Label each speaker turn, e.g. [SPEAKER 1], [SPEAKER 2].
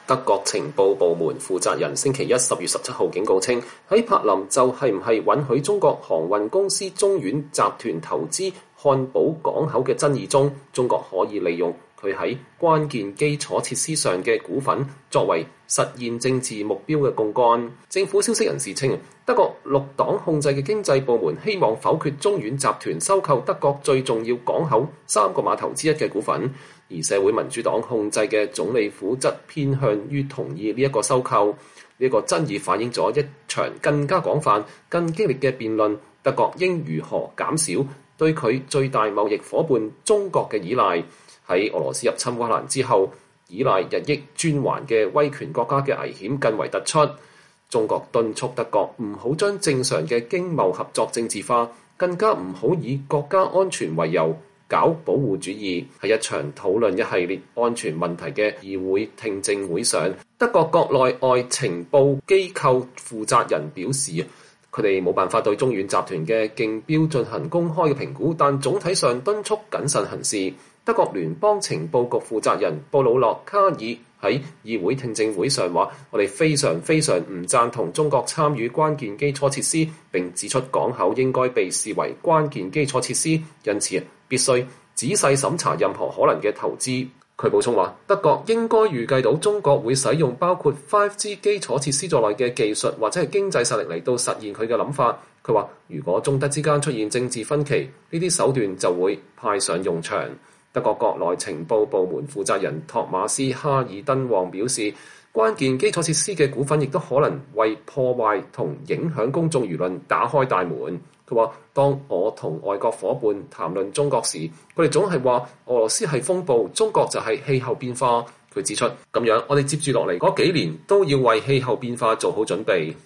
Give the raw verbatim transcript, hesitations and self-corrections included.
[SPEAKER 1] 德國情報部門負責人星期一十月十七號警告稱，喺柏林就係唔係允許中國航運公司中遠集團投資漢堡港口嘅爭議中，中國可以利用佢喺關鍵基礎設施上嘅股份作為實現政治目標嘅槓桿。政府消息人士稱，德國綠黨控制嘅經濟部門希望否決中遠集團收購德國最重要港口三個碼頭之一嘅股份，而社會民主黨控制嘅總理府則偏向於同意呢一個收購。呢個爭議反映咗一場更加廣泛、更激烈嘅辯論，德國應如何減少對佢最大貿易夥伴中國嘅依賴。喺俄羅斯入侵烏克蘭之後，依賴日益專橫嘅威權國家嘅危險更為突出。中國敦促德國唔好將正常嘅經貿合作政治化，更加唔好以國家安全為由搞保護主義。喺一場討論一系列安全問題嘅議會聽證會上，德國國內外情報機構負責人表示，佢哋冇辦法對中遠集團嘅競標進行公開嘅評估，但總體上敦促謹慎行事。德國聯邦情報局負責人布魯諾卡爾喺議會聽證會上話：我哋非常非常唔贊同中國參與關鍵基礎設施，並指出港口應該被視為關鍵基礎設施，因此必須仔細審查任何可能嘅投資。佢補充話，德國應該預計到中國會使用包括 五 G 基礎設施在內嘅技術或者係經濟實力嚟到實現佢嘅諗法。佢話，如果中德之間出現政治分歧，呢啲手段就會派上用場。德國國內情報部門負責人托馬斯哈爾登旺表示，關鍵基礎設施嘅股份亦都可能為破壞同影響公眾輿論打開大門。佢話，當我同外國夥伴談論中國時，佢哋總係話俄羅斯係風暴，中國就係氣候變化。佢指出，咁樣我哋接住落嚟嗰幾年都要為氣候變化做好準備。